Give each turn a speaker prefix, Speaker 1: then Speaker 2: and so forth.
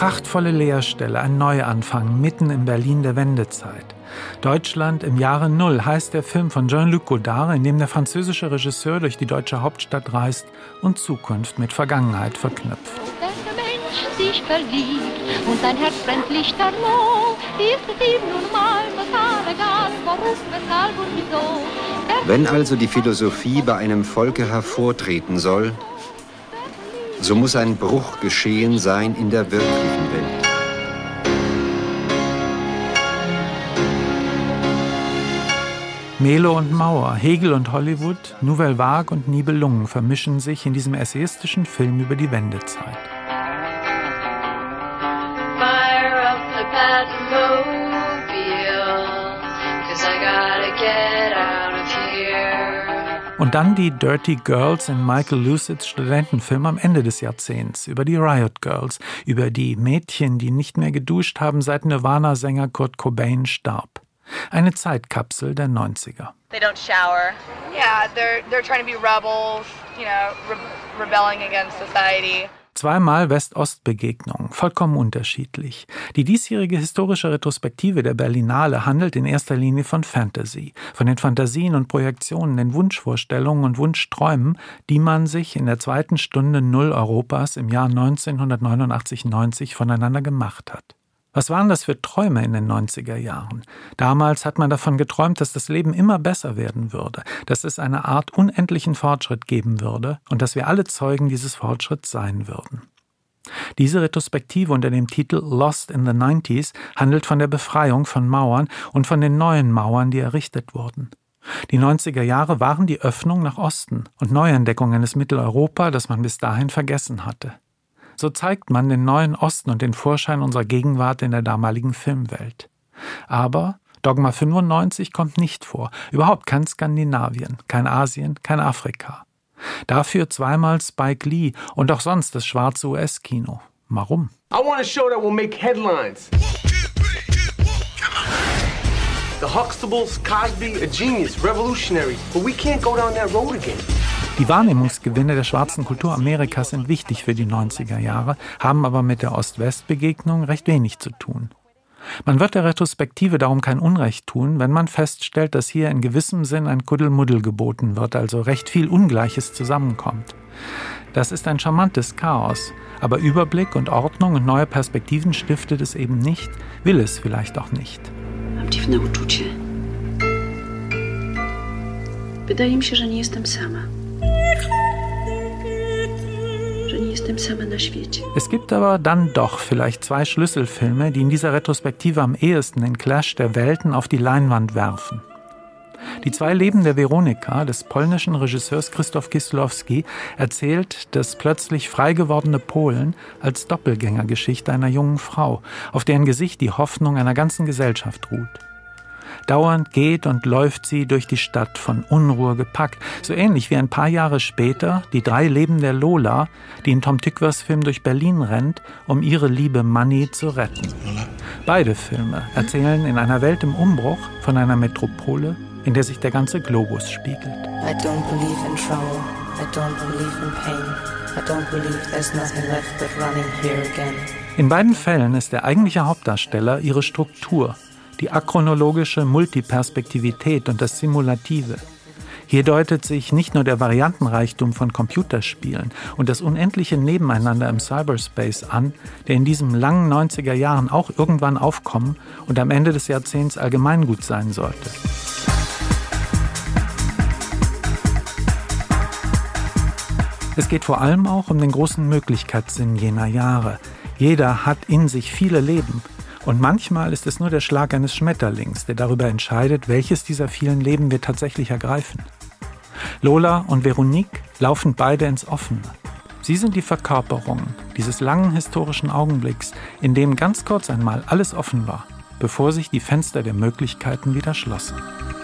Speaker 1: prachtvolle Leerstelle, ein Neuanfang mitten im Berlin der Wendezeit. Deutschland im Jahre Null heißt der Film von Jean-Luc Godard, in dem der französische Regisseur durch die deutsche Hauptstadt reist und Zukunft mit Vergangenheit verknüpft.
Speaker 2: Wenn der Mensch sich verliebt und sein Herz brennt lichterloh, ist es ihm nun mal total egal, warum, weshalb und wieso.
Speaker 3: Wenn also die Philosophie bei einem Volke hervortreten soll, so muss ein Bruch geschehen sein in der wirklichen Welt.
Speaker 1: Melo und Mauer, Hegel und Hollywood, Nouvelle Vague und Nibelungen vermischen sich in diesem essayistischen Film über die Wendezeit.
Speaker 4: Fire up the Batmobile, 'cause I gotta get out of here.
Speaker 1: Und dann die Dirty Girls in Michael Lucids Studentenfilm am Ende des Jahrzehnts über die Riot Girls, über die Mädchen, die nicht mehr geduscht haben, seit Nirvana-Sänger Kurt Cobain starb. Eine Zeitkapsel der 90er.
Speaker 5: They don't shower.
Speaker 6: Yeah, they're trying to be rebels, rebelling against society.
Speaker 1: Zweimal West-Ost-Begegnungen, vollkommen unterschiedlich. Die diesjährige historische Retrospektive der Berlinale handelt in erster Linie von Fantasy, von den Fantasien und Projektionen, den Wunschvorstellungen und Wunschträumen, die man sich in der zweiten Stunde Null Europas im Jahr 1989-90 voneinander gemacht hat. Was waren das für Träume in den 90er Jahren? Damals hat man davon geträumt, dass das Leben immer besser werden würde, dass es eine Art unendlichen Fortschritt geben würde und dass wir alle Zeugen dieses Fortschritts sein würden. Diese Retrospektive unter dem Titel Lost in the 90s handelt von der Befreiung von Mauern und von den neuen Mauern, die errichtet wurden. Die 90er Jahre waren die Öffnung nach Osten und Neuentdeckung eines Mitteleuropa, das man bis dahin vergessen hatte. So zeigt man den neuen Osten und den Vorschein unserer Gegenwart in der damaligen Filmwelt. Aber Dogma 95 kommt nicht vor. Überhaupt kein Skandinavien, kein Asien, kein Afrika. Dafür zweimal Spike Lee und auch sonst das schwarze US-Kino. Warum?
Speaker 7: I want a show that will make headlines. The Huxtables, Cosby, a genius, revolutionary. But we can't go down that road again.
Speaker 1: Die Wahrnehmungsgewinne der schwarzen Kultur Amerikas sind wichtig für die 90er Jahre, haben aber mit der Ost-West-Begegnung recht wenig zu tun. Man wird der Retrospektive darum kein Unrecht tun, wenn man feststellt, dass hier in gewissem Sinn ein Kuddelmuddel geboten wird, also recht viel Ungleiches zusammenkommt. Das ist ein charmantes Chaos, aber Überblick und Ordnung und neue Perspektiven stiftet es eben nicht, will es vielleicht auch nicht.
Speaker 8: Mam dziwne uczucie. Wydaje mi się, że nie jestem sama.
Speaker 1: Es gibt aber dann doch vielleicht zwei Schlüsselfilme, die in dieser Retrospektive am ehesten den Clash der Welten auf die Leinwand werfen. Die zwei Leben der Weronika des polnischen Regisseurs Krzysztof Kieslowski erzählt das plötzlich frei gewordene Polen als Doppelgängergeschichte einer jungen Frau, auf deren Gesicht die Hoffnung einer ganzen Gesellschaft ruht. Dauernd geht und läuft sie durch die Stadt, von Unruhe gepackt, so ähnlich wie ein paar Jahre später die drei Leben der Lola, die in Tom Tykwers Film durch Berlin rennt, um ihre Liebe Manny zu retten. Beide Filme erzählen in einer Welt im Umbruch von einer Metropole, in der sich der ganze Globus spiegelt.
Speaker 9: I don't believe in trouble, I don't believe in pain, I don't believe there's nothing left but running here again.
Speaker 1: In beiden Fällen ist der eigentliche Hauptdarsteller ihre Struktur, die achronologische Multiperspektivität und das Simulative. Hier deutet sich nicht nur der Variantenreichtum von Computerspielen und das unendliche Nebeneinander im Cyberspace an, der in diesen langen 90er Jahren auch irgendwann aufkommen und am Ende des Jahrzehnts Allgemeingut sein sollte. Es geht vor allem auch um den großen Möglichkeitssinn jener Jahre. Jeder hat in sich viele Leben. Und manchmal ist es nur der Schlag eines Schmetterlings, der darüber entscheidet, welches dieser vielen Leben wir tatsächlich ergreifen. Lola und Veronique laufen beide ins Offene. Sie sind die Verkörperung dieses langen historischen Augenblicks, in dem ganz kurz einmal alles offen war, bevor sich die Fenster der Möglichkeiten wieder schlossen.